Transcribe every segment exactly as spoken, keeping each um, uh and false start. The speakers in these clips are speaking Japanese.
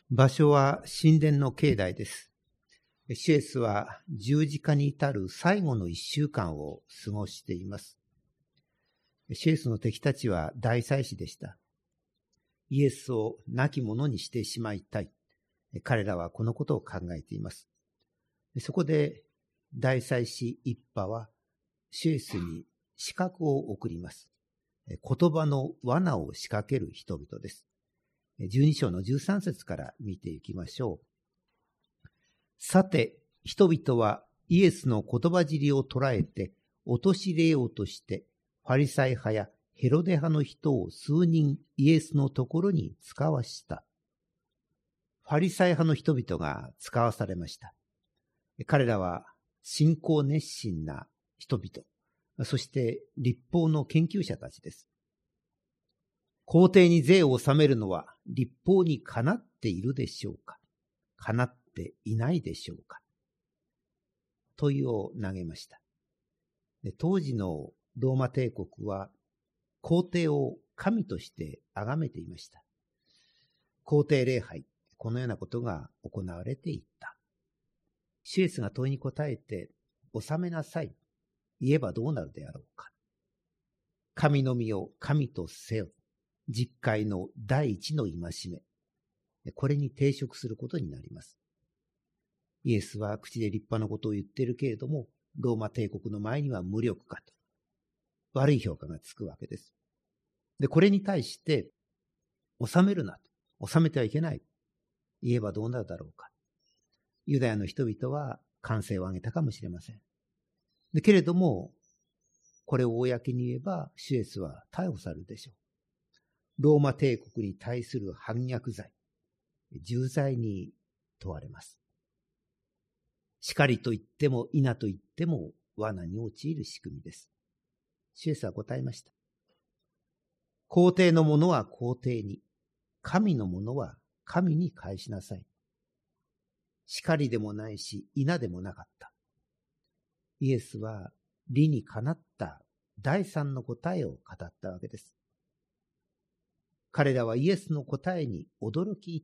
場所は神殿の境内です。シエスは十字架に至る最後の一週間を過ごしています。シエスの敵たちは大祭司でした。イエスを亡き者にしてしまいたい。彼らはこのことを考えています。そこで大祭司一派はシエスに刺客を送ります。言葉の罠を仕掛ける人々です。じゅうに章のじゅうさん節から見ていきましょう。さて、人々はイエスの言葉尻を捉えて陥れようとして、ファリサイ派やヘロデ派の人を数人イエスのところに使わした。ファリサイ派の人々が使わされました。彼らは信仰熱心な人々、そして律法の研究者たちです。皇帝に税を納めるのは律法にかなっているでしょうか、かなっていないでしょうか、問いを投げました。で、当時のローマ帝国は皇帝を神として崇めていました。皇帝礼拝、このようなことが行われていった。シエスが問いに答えて、納めなさい、言えばどうなるであろうか。神のみを神とせよ。実戒の第一の戒め。これに抵触することになります。イエスは口で立派なことを言っているけれども、ローマ帝国の前には無力かと。悪い評価がつくわけです。で、これに対して、納めるなと。納めてはいけない。言えばどうなるだろうか。ユダヤの人々は歓声を上げたかもしれません。でけれども、これを公に言えば、シエスは逮捕されるでしょう。ローマ帝国に対する反逆罪、重罪に問われます。しかりと言っても、否と言っても、罠に陥る仕組みです。シエスは答えました。皇帝のものは皇帝に、神のものは神に返しなさい。しかりでもないし、否でもなかった。イエスは理にかなった第三の答えを語ったわけです。彼らはイエスの答えに驚き入った。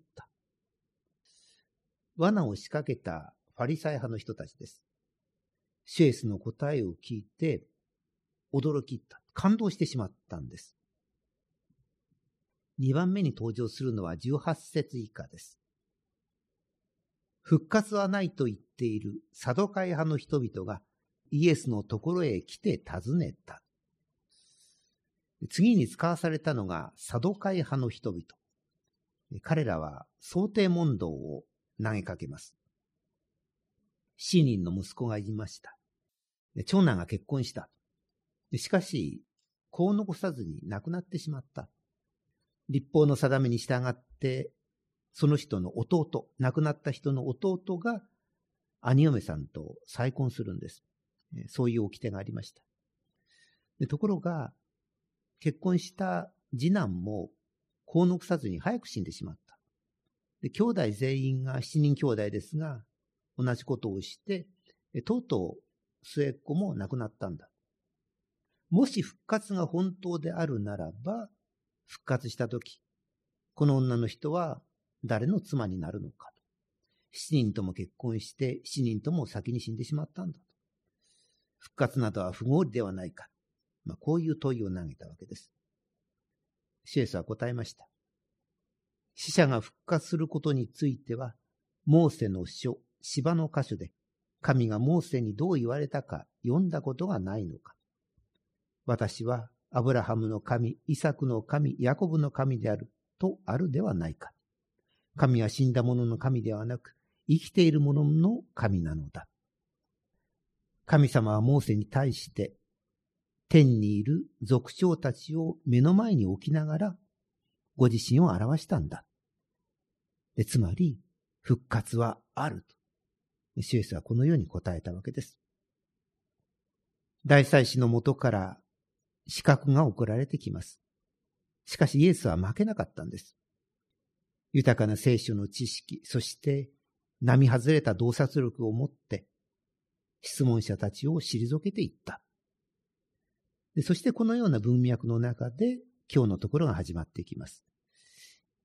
罠を仕掛けたファリサイ派の人たちです。シエスの答えを聞いて驚き入った。感動してしまったんです。にばんめに登場するのはじゅうはち節以下です。復活はないと言っているサドカイ派の人々がイエスのところへ来て尋ねた。次に使わされたのがサドカイ派の人々。彼らは想定問答を投げかけます。七人の息子がいました。長男が結婚した。しかし、子を残さずに亡くなってしまった。律法の定めに従って、その人の弟、亡くなった人の弟が兄嫁さんと再婚するんです。そういう掟がありました。でところが、結婚した次男も子を残さずに早く死んでしまった。で兄弟全員が七人兄弟ですが、同じことをして、とうとう末っ子も亡くなったんだ。もし復活が本当であるならば、復活したとき、この女の人は誰の妻になるのかと。七人とも結婚して、七人とも先に死んでしまったんだと。復活などは不合理ではないか。まあ、こういう問いを投げたわけです。シエスは答えました。死者が復活することについては、モーセの書、芝の箇所で、神がモーセにどう言われたか読んだことがないのか。私はアブラハムの神、イサクの神、ヤコブの神であるとあるではないか。神は死んだ者の神ではなく、生きている者の神なのだ。神様はモーセに対して、天にいる族長たちを目の前に置きながら、ご自身を表したんだ。でつまり、復活はあると。シエスはこのように答えたわけです。大祭司のもとから刺客が送られてきます。しかしイエスは負けなかったんです。豊かな聖書の知識、そして並外れた洞察力を持って、質問者たちを退けていった。でそしてこのような文脈の中で今日のところが始まっていきます。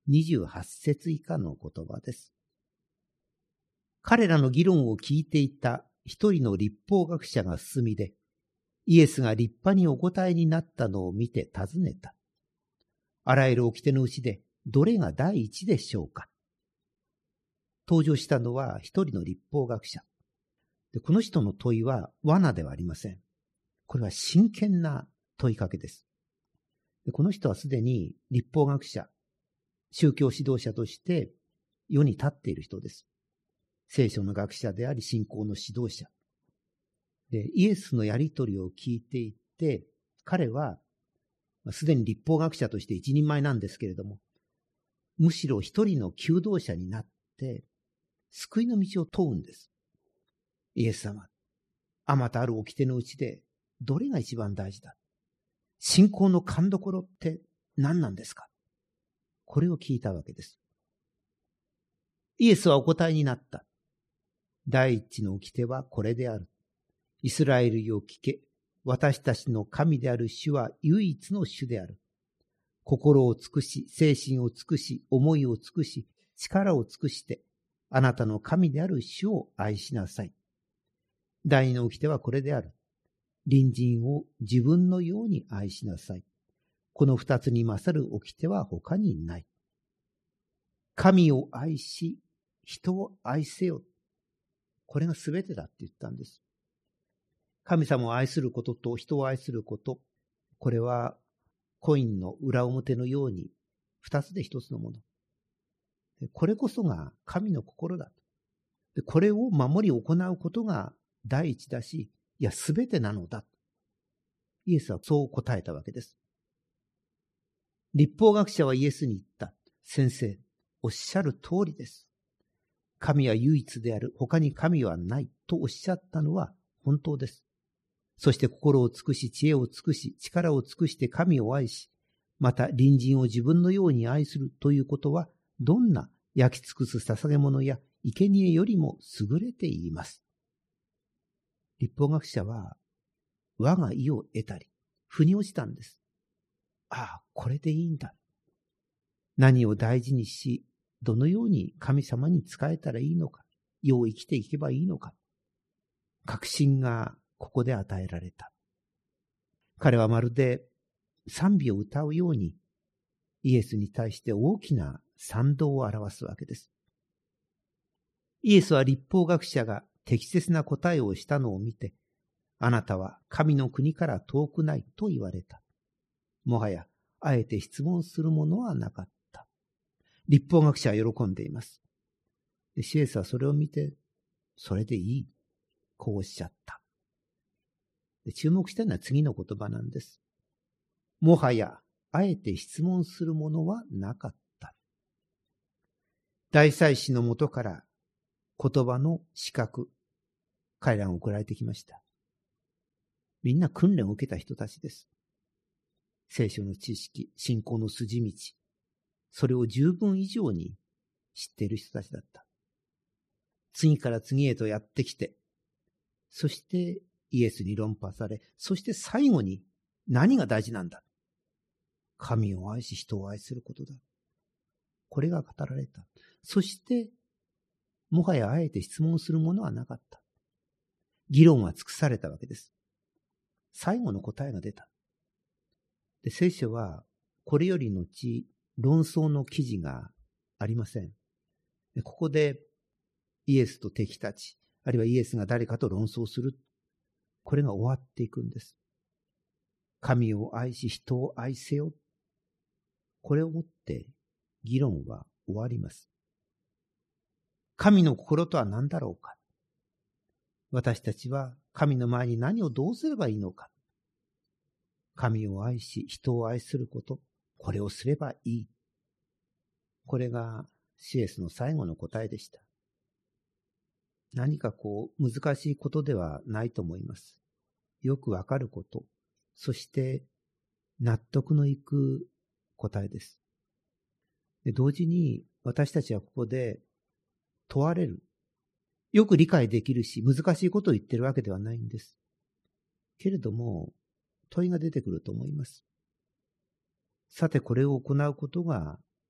にじゅうはち節以下の言葉です。彼らの議論を聞いていた一人の律法学者が進みで、イエスが立派にお答えになったのを見て尋ねた。あらゆる掟のうちでどれが第一でしょうか。登場したのは一人の律法学者。で、この人の問いは罠ではありません。これは真剣な問いかけです。で、この人はすでに律法学者、宗教指導者として世に立っている人です。聖書の学者であり信仰の指導者。で、イエスのやりとりを聞いていて、彼はすでに律法学者として一人前なんですけれども、むしろ一人の求道者になって救いの道を問うんです。イエス様、あまたある掟のうちでどれが一番大事だ？信仰の勘どころって何なんですか？これを聞いたわけです。イエスはお答えになった。第一の掟はこれである。イスラエルよ聞け。私たちの神である主は唯一の主である。心を尽くし、精神を尽くし、思いを尽くし、力を尽くして、あなたの神である主を愛しなさい。第二の掟はこれである。隣人を自分のように愛しなさい。この二つに勝る掟は他にない。神を愛し、人を愛せよ。これが全てだって言ったんです。神様を愛することと人を愛すること、これはコインの裏表のように二つで一つのもの。これこそが神の心だ。これを守り行うことが第一だし、いや全てなのだ。イエスはそう答えたわけです。律法学者はイエスに言った。先生、おっしゃる通りです。神は唯一である。他に神はないとおっしゃったのは本当です。そして心を尽くし、知恵を尽くし、力を尽くして神を愛し、また隣人を自分のように愛するということは、どんな焼き尽くす捧げ物や生贄よりも優れています。律法学者は、我が意を得たり、腑に落ちたんです。ああ、これでいいんだ。何を大事にし、どのように神様に仕えたらいいのか、よう生きていけばいいのか。確信がここで与えられた。彼はまるで賛美を歌うように、イエスに対して大きな賛同を表すわけです。イエスは律法学者が適切な答えをしたのを見て、あなたは神の国から遠くないと言われた。もはや、あえて質問するものはなかった。律法学者は喜んでいます。で、イエスはそれを見て、それでいい。こうおっしゃった。で、注目したのは次の言葉なんです。もはや、あえて質問するものはなかった。大祭司のもとから言葉の資格、彼らが送られてきました。みんな訓練を受けた人たちです。聖書の知識、信仰の筋道、それを十分以上に知っている人たちだった。次から次へとやってきて、そしてイエスに論破され、そして最後に何が大事なんだ。神を愛し人を愛することだ。これが語られた。そして、もはやあえて質問するものはなかった。議論は尽くされたわけです。最後の答えが出た。で、聖書はこれより後、論争の記事がありません。で、ここでイエスと敵たち、あるいはイエスが誰かと論争する。これが終わっていくんです。神を愛し人を愛せよ。これをもって議論は終わります。神の心とは何だろうか。私たちは神の前に何をどうすればいいのか。神を愛し人を愛すること。これをすればいい。これがシエスの最後の答えでした。何かこう難しいことではないと思います。よくわかること。そして納得のいく答えです。で、同時に私たちはここで問われる。よく理解できるし難しいことを言ってるわけではないんです。けれども問いが出てくると思います。さてこれを行うことが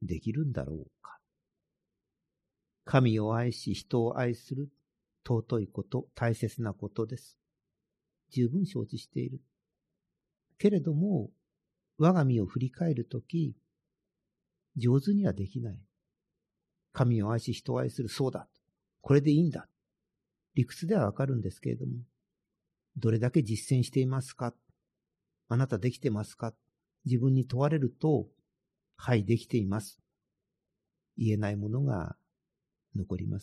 できるんだろうか。神を愛し人を愛する尊いこと、大切なことです。十分承知している。けれども、我が身を振り返るとき、上手にはできない。神を愛し人を愛する、そうだ。これでいいんだ。理屈ではわかるんですけれども、どれだけ実践していますか？あなたできてますか？自分に問われると、はい、できています。言えないものが残ります。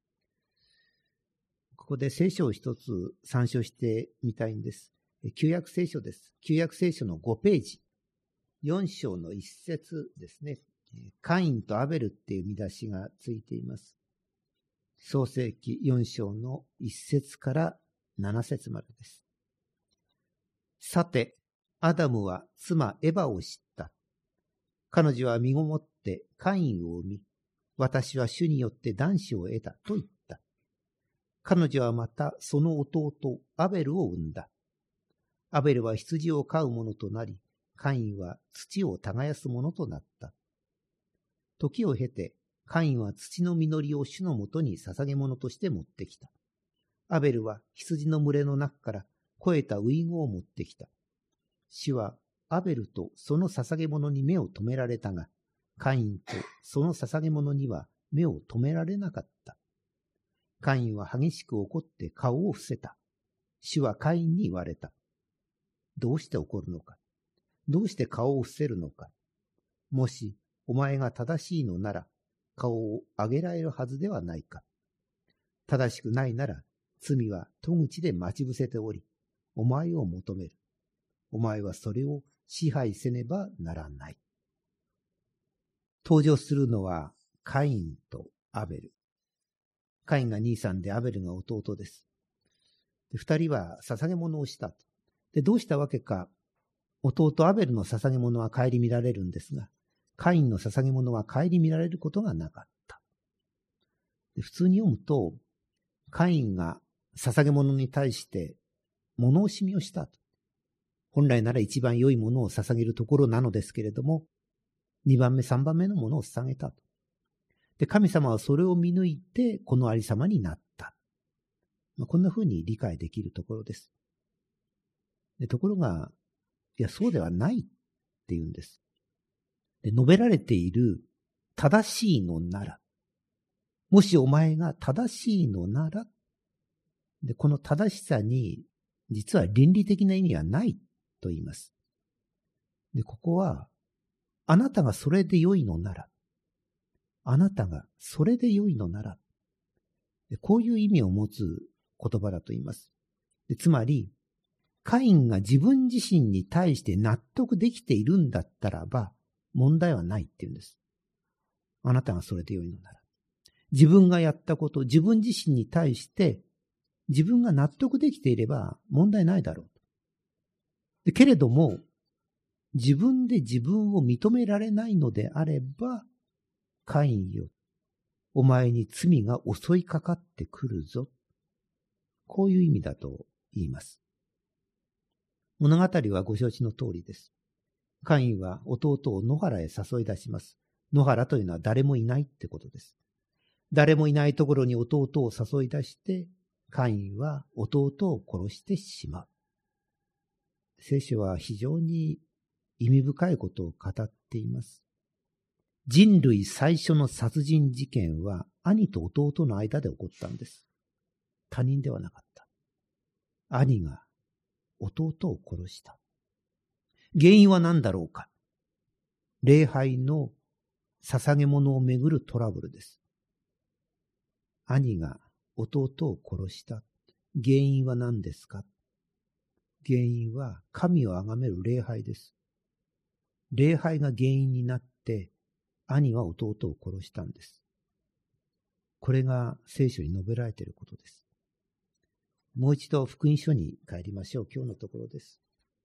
ここで聖書を一つ参照してみたいんです。旧約聖書です。旧約聖書のごページ、よん章の一節ですね。カインとアベルっていう見出しがついています。創世記よん章の一節から七節までです。さて、アダムは妻エバを知った。彼女は身ごもってカインを産み、私は主によって男子を得たと言った。彼女はまたその弟アベルを産んだ。アベルは羊を飼う者となり、カインは土を耕す者となった。時を経て、カインは土の実りを主のもとに捧げ物として持ってきた。アベルは羊の群れの中から肥えたウイゴを持ってきた。主はアベルとその捧げ物に目を留められたが、カインとその捧げ物には目を留められなかった。カインは激しく怒って顔を伏せた。主はカインに言われた。どうして怒るのか？どうして顔を伏せるのか？もしお前が正しいのなら、顔を上げられるはずではないか。正しくないなら、罪は戸口で待ち伏せており、お前を求める。お前はそれを支配せねばならない。登場するのはカインとアベル。カインが兄さんでアベルが弟です。で、二人は捧げ物をしたと。で、どうしたわけか、弟アベルの捧げ物は顧みられるんですが、カインの捧げ物は顧みられることがなかった。で、普通に読むと、カインが捧げ物に対して物惜しみをしたと。本来なら一番良いものを捧げるところなのですけれども、二番目、三番目のものを捧げたと。で、神様はそれを見抜いて、このありさまになった。まあ、こんな風に理解できるところです。で、ところが、いや、そうではないっていうんです。で、述べられている正しいのなら、もしお前が正しいのなら、で、この正しさに、実は倫理的な意味はないと言います。で、ここは、あなたがそれで良いのなら、あなたがそれで良いのなら、でこういう意味を持つ言葉だと言います。でつまり、カインが自分自身に対して納得できているんだったらば、問題はないって言うんです。あなたがそれで良いのなら。自分がやったこと、自分自身に対して、自分が納得できていれば問題ないだろう。でけれども、自分で自分を認められないのであれば、カインよ、お前に罪が襲いかかってくるぞ。こういう意味だと言います。物語はご承知の通りです。カインは弟を野原へ誘い出します。野原というのは誰もいないってことです。誰もいないところに弟を誘い出して、カインは弟を殺してしまう。聖書は非常に意味深いことを語っています。人類最初の殺人事件は兄と弟の間で起こったんです。他人ではなかった。兄が弟を殺した。原因は何だろうか。礼拝の捧げ物をめぐるトラブルです。兄が弟を殺した。原因は何ですか。原因は神を崇める礼拝です。礼拝が原因になって兄は弟を殺したんです。これが聖書に述べられていることです。もう一度福音書に帰りましょう。今日のところです。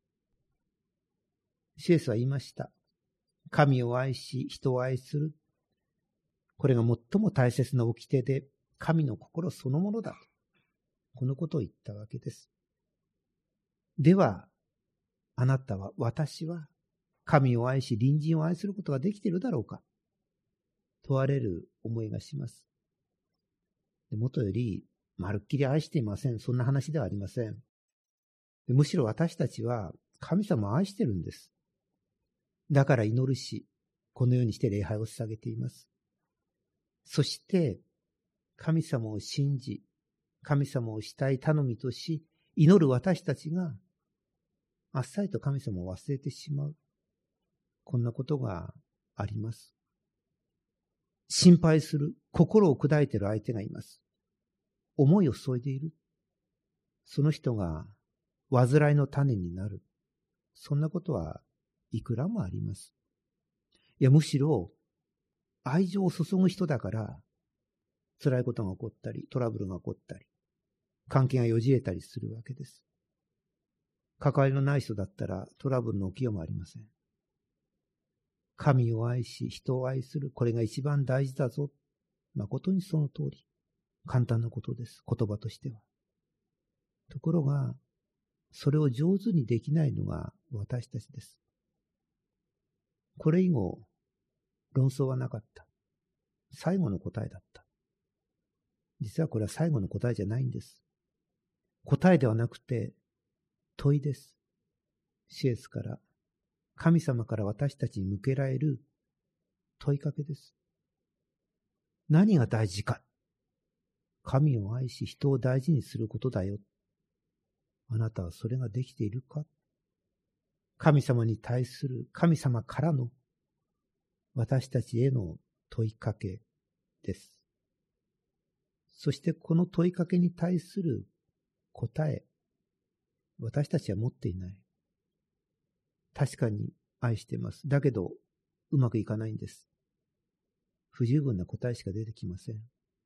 主イエスは言いました。神を愛し、人を愛する。これが最も大切な掟で、神の心そのものだと。このことを言ったわけです。では、あなたは、私は、神を愛し、隣人を愛することができているだろうか。 問われる思いがします。でもとより、まるっきり愛していません。そんな話ではありません。でむしろ私たちは神様を愛してるんです。だから祈るし、このようにして礼拝を捧げています。そして、神様を信じ、神様をしたい頼みとし、祈る私たちが、あっさりと神様を忘れてしまう。こんなことがあります。心配する、心を砕いている相手がいます。思いを注いでいる。その人が煩いの種になる。そんなことはいくらもあります。いや、むしろ愛情を注ぐ人だから辛いことが起こったり、トラブルが起こったり、関係がよじれたりするわけです。関わりのない人だったらトラブルの起きようもありません。神を愛し、人を愛する。これが一番大事だぞ。誠にその通り。簡単なことです。言葉としては。ところが、それを上手にできないのが私たちです。これ以後、論争はなかった。最後の答えだった。実はこれは最後の答えじゃないんです。答えではなくて、問いです。シエスから、神様から私たちに向けられる問いかけです。何が大事か。神を愛し人を大事にすることだよ。あなたはそれができているか。神様に対する神様からの私たちへの問いかけです。そしてこの問いかけに対する答え、私たちは持っていない。確かに愛しています。だけどうまくいかないんです。不十分な答えしか出てきません。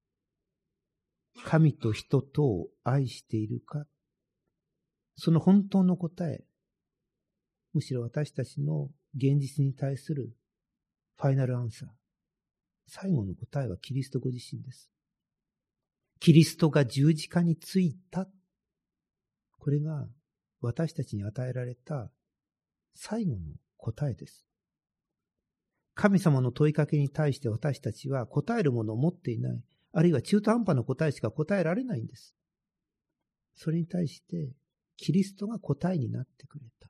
神と人とを愛しているか。その本当の答え、むしろ私たちの現実に対するファイナルアンサー。最後の答えはキリストご自身です。キリストが十字架についた。これが私たちに与えられた最後の答えです。神様の問いかけに対して私たちは答えるものを持っていない。あるいは中途半端な答えしか答えられないんです。それに対してキリストが答えになってくれた。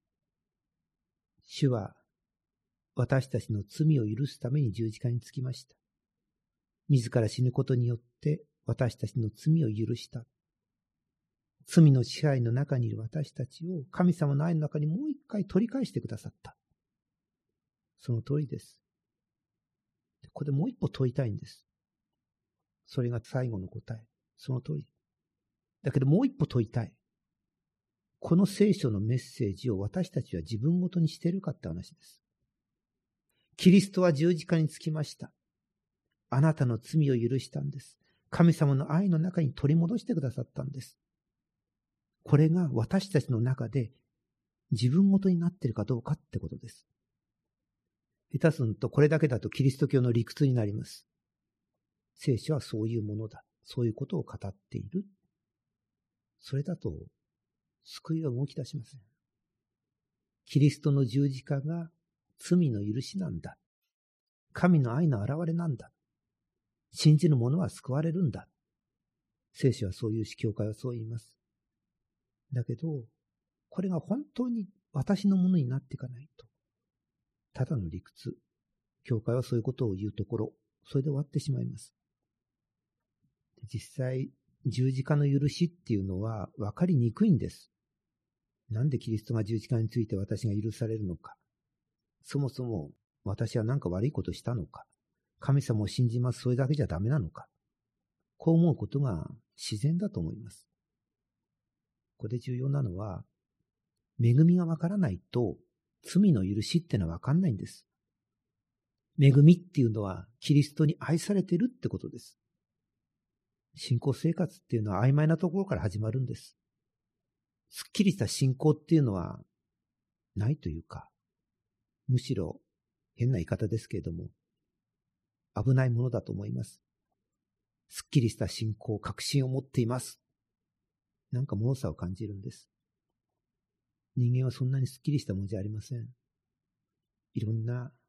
主は私たちの罪を許すために十字架につきました。自ら死ぬことによって私たちの罪を許した。罪の支配の中にいる私たちを神様の愛の中にもう一回取り返してくださった。その通りです。ここでもう一歩問いたいんです。それが最後の答え。その通り。だけどもう一歩問いたい。この聖書のメッセージを私たちは自分ごとにしているかって話です。キリストは十字架につきました。あなたの罪を許したんです。神様の愛の中に取り戻してくださったんです。これが私たちの中で自分ごとになっているかどうかってことです。下手するとこれだけだとキリスト教の理屈になります。聖書はそういうものだ。そういうことを語っている。それだと救いは動き出しません。キリストの十字架が罪の許しなんだ。神の愛の現れなんだ。信じる者は救われるんだ。聖書はそういうし、教会はそう言います。だけど、これが本当に私のものになっていかないと、ただの理屈。教会はそういうことを言うところ、それで終わってしまいます。実際、十字架の許しっていうのは分かりにくいんです。なんでキリストが十字架について私が許されるのか。そもそも私は何か悪いことしたのか。神様を信じます。それだけじゃダメなのか。こう思うことが自然だと思います。ここで重要なのは、恵みがわからないと罪の許しってのはわかんないんです。恵みっていうのはキリストに愛されているってことです。信仰生活っていうのは曖昧なところから始まるんです。すっきりした信仰っていうのはないというか、むしろ変な言い方ですけれども、危ないものだと思います。すっきりした信仰、確信を持っています。なんか脆さを感じるんです。人間はそんなにすっきりしたものじゃありません。いろんな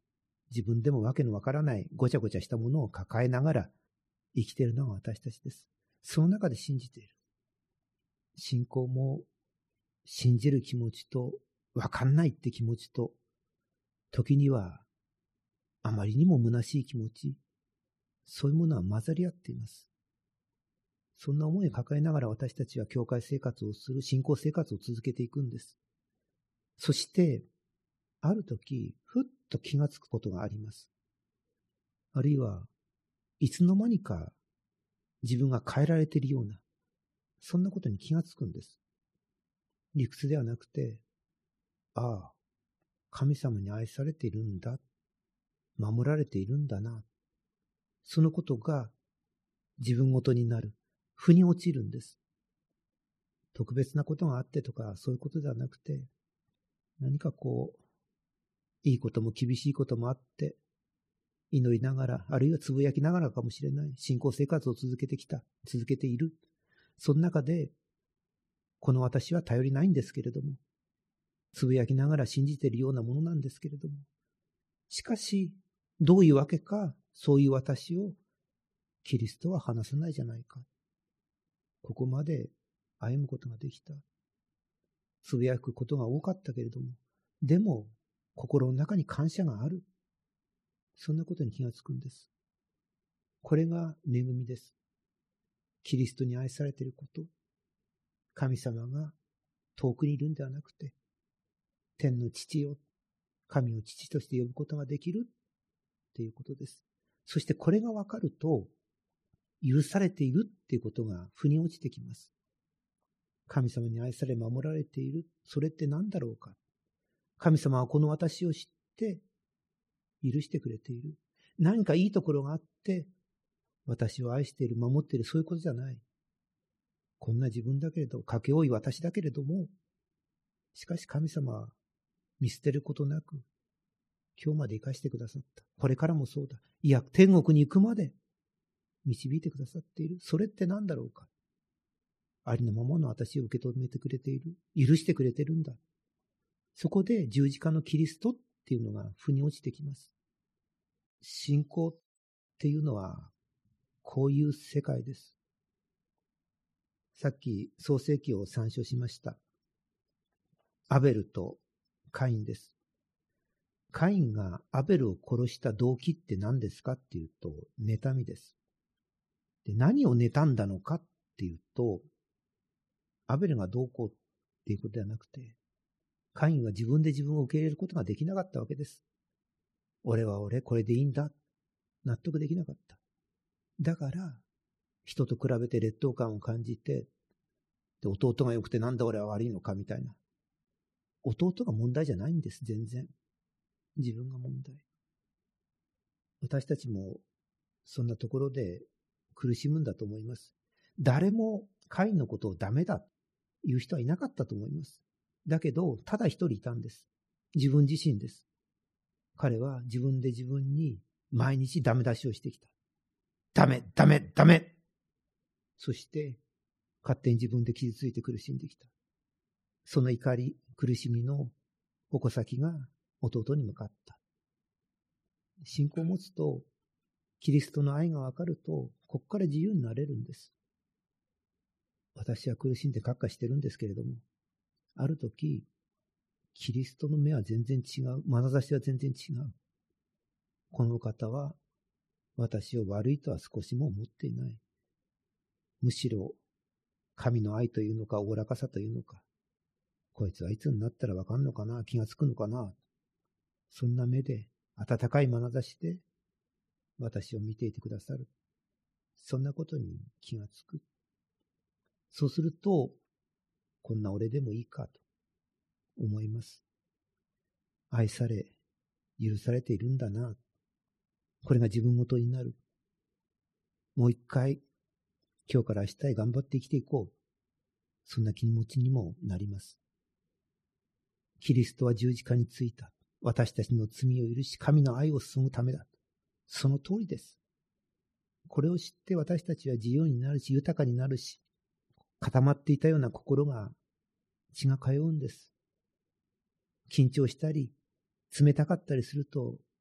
自分でもわけのわからないごちゃごちゃしたものを抱えながら生きているのが私たちです。その中で信じている。信仰も信じる気持ちとわかんないって気持ちと、時にはあまりにも虚しい気持ち、そういうものは混ざり合っています。そんな思いを抱えながら私たちは教会生活をする、信仰生活を続けていくんです。そして、ある時、ふっと気がつくことがあります。あるいは、いつの間にか自分が変えられているような、そんなことに気がつくんです。理屈ではなくて、ああ、神様に愛されているんだ、守られているんだな、そのことが自分ごとになる、腑に落ちるんです。特別なことがあってとか、そういうことではなくて、何かこう、いいことも厳しいこともあって、祈りながら、あるいはつぶやきながらかもしれない、信仰生活を続けてきた、続けている。その中で、この私は頼りないんですけれども、つぶやきながら信じているようなものなんですけれども、しかし、どういうわけか、そういう私を、キリストは離さないじゃないか。ここまで歩むことができた。つぶやくことが多かったけれども、でも、心の中に感謝がある。そんなことに気がつくんです。これが恵みです。キリストに愛されていること。神様が遠くにいるんではなくて、天の父よ、神を父として呼ぶことができるということです。そしてこれが分かると、許されているっていうことが腑に落ちてきます。神様に愛され守られている。それって何だろうか。神様はこの私を知って許してくれている。何かいいところがあって私を愛している、守っている、そういうことじゃない。こんな自分だけれど、賭け多い私だけれども、しかし神様は見捨てることなく今日まで生かしてくださった。これからもそうだ。いや、天国に行くまで導いてくださっている。それって何だろうか。ありのままの私を受け止めてくれている。許してくれてるんだ。そこで十字架のキリストっていうのが腑に落ちてきます。信仰っていうのはこういう世界です。さっき創世記を参照しました。アベルとカインです。カインがアベルを殺した動機って何ですかっていうと、妬みです。で、何を妬んだのかっていうと、アベルがどうこうっていうことではなくて、カインは自分で自分を受け入れることができなかったわけです。俺は俺、これでいいんだ。納得できなかった。だから、人と比べて劣等感を感じて、で弟が良くてなんだ俺は悪いのかみたいな。弟が問題じゃないんです、全然。自分が問題。私たちもそんなところで苦しむんだと思います。誰もカインのことをダメだという人はいなかったと思います。だけど、ただ一人いたんです。自分自身です。彼は自分で自分に毎日ダメ出しをしてきた。ダメ、ダメ、ダメ。そして、勝手に自分で傷ついて苦しんできた。その怒り、苦しみの矛先が弟に向かった。信仰を持つと、キリストの愛がわかると、ここから自由になれるんです。私は苦しんで閣下してるんですけれども、ある時、キリストの目は全然違う。眼差しは全然違う。この方は、私を悪いとは少しも思っていない。むしろ、神の愛というのか、おおらかさというのか、こいつはいつになったらわかんのかな、気がつくのかな。そんな目で、温かい眼差しで、私を見ていてくださる。そんなことに気がつく。そうすると、こんな俺でもいいかと思います。愛され、許されているんだな。これが自分ごとになる。もう一回、今日から明日へ頑張って生きていこう。そんな気持ちにもなります。キリストは十字架についた。私たちの罪を許し、神の愛を注ぐためだ。その通りです。これを知って私たちは自由になるし、豊かになるし、固まっていたような心が血が通うんです。緊張したり、冷たかったりすると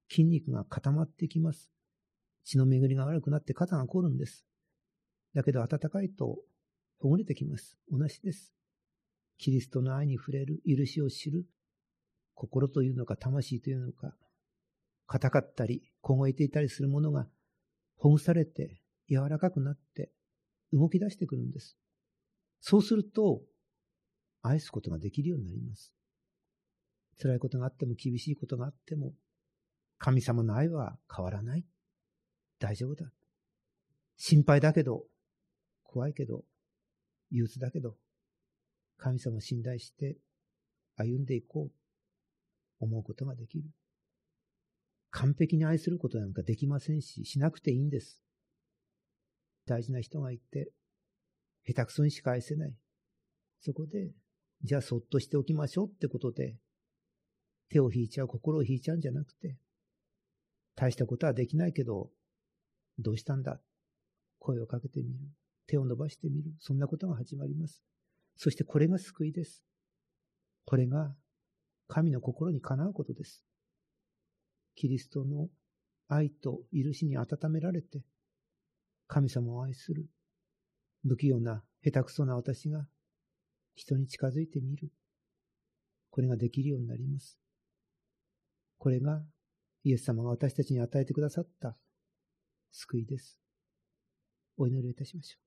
筋肉が固まってきます。血の巡りが悪くなって肩が凝るんです。だけど温かいとほぐれてきます。同じです。キリストの愛に触れる、許しを知る、心というのか魂というのか、硬かったり凍えていたりするものがほぐされて柔らかくなって動き出してくるんです。そうすると愛すことができるようになります。辛いことがあっても厳しいことがあっても神様の愛は変わらない。大丈夫だ。心配だけど、怖いけど、憂鬱だけど、神様を信頼して歩んでいこう。思うことができる。完璧に愛することなんかできませんし、しなくていいんです。大事な人がいて、下手くそにしか愛せない。そこで、じゃあそっとしておきましょうってことで、手を引いちゃう、心を引いちゃうんじゃなくて、大したことはできないけど、どうしたんだ？声をかけてみる。手を伸ばしてみる。そんなことが始まります。そしてこれが救いです。これが神の心にかなうことです。キリストの愛と許しに温められて、神様を愛する不器用な下手くそな私が人に近づいてみる。これができるようになります。これがイエス様が私たちに与えてくださった救いです。お祈りをいたしましょう。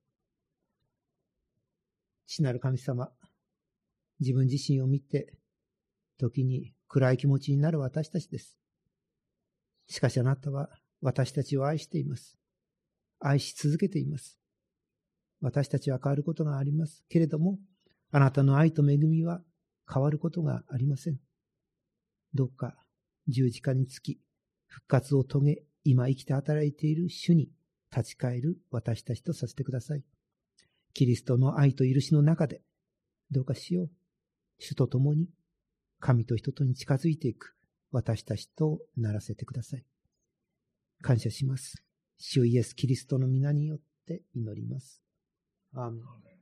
父なる神様、自分自身を見て時に暗い気持ちになる私たちです。しかしあなたは私たちを愛しています。愛し続けています。私たちは変わることがありますけれども、あなたの愛と恵みは変わることがありません。どうか十字架につき復活を遂げ、今生きて働いている主に立ち返る私たちとさせてください。キリストの愛と許しの中で、どうかしよう。主と共に神と人とに近づいていく私たちとならせてください。感謝します。主イエスキリストの皆によって祈ります。アーメン。